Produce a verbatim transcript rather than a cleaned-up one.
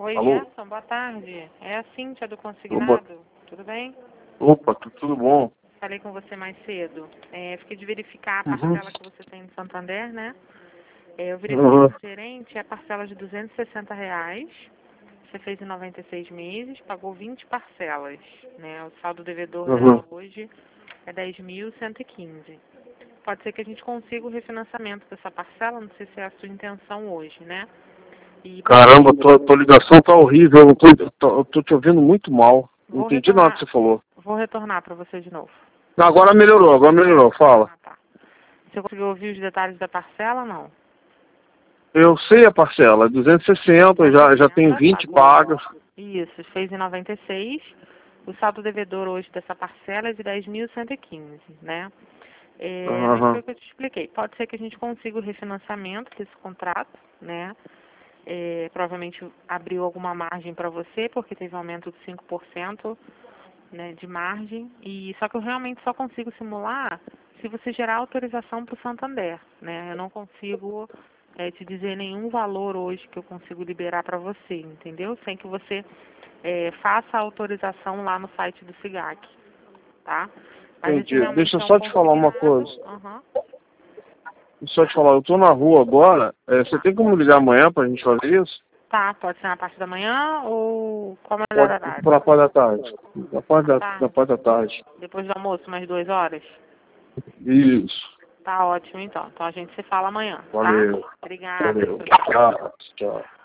Oi, Alô? Gerson, boa tarde. É a Cíntia do Boa- Consignado. Tudo bem? Opa, tu- tudo bom? Falei com você mais cedo. É, fiquei de verificar a Uhum. parcela que você tem no Santander, né? É, eu verifiquei Uhum. com o gerente a parcela de duzentos e sessenta reais. Você fez em noventa e seis meses, pagou vinte parcelas, né? O saldo devedor Uhum. dela hoje é dez mil cento e quinze. Pode ser que a gente consiga o refinanciamento dessa parcela, não sei se é a sua intenção hoje, né? E Caramba, tua, tua ligação tá horrível. Eu tô, tô- eu tô te ouvindo muito mal. Não vou entendi nada que retornar, você falou. vou retornar para você de novo. Não, agora melhorou, agora melhorou. Fala. Ah, tá. Você conseguiu ouvir os detalhes da parcela, não? Eu sei a parcela, duzentos e sessenta, já, já tem vinte pagou. pagas. Isso, fez em noventa e seis. O saldo devedor hoje dessa parcela é de dez mil cento e quinze, né? É, mas foi Uhum. o que eu te expliquei. Pode ser que a gente consiga o refinanciamento desse contrato, né? É, provavelmente abriu alguma margem para você, porque teve um aumento de cinco por cento, né, de margem. E só que eu realmente só consigo simular se você gerar autorização para o Santander, né? Eu não consigo é, te dizer nenhum valor hoje que eu consigo liberar para você, entendeu? Sem que você é, faça a autorização lá no site do SIGAC, tá? Mas esse Entendi. realmente Deixa eu é um só te falar uma consignado. coisa. Aham. Deixa eu só te falar, eu tô na rua agora. É, você tem como ligar amanhã pra gente fazer isso? Tá, pode ser na parte da manhã ou qual é o melhor Pode horário? pra parte da tarde. Da parte da, Tá. da parte da tarde. Depois do almoço, umas duas horas? Isso. Tá ótimo, então. Então a gente se fala amanhã, tá? Valeu. Obrigada. Valeu. Tchau, tchau. Tchau. Tchau.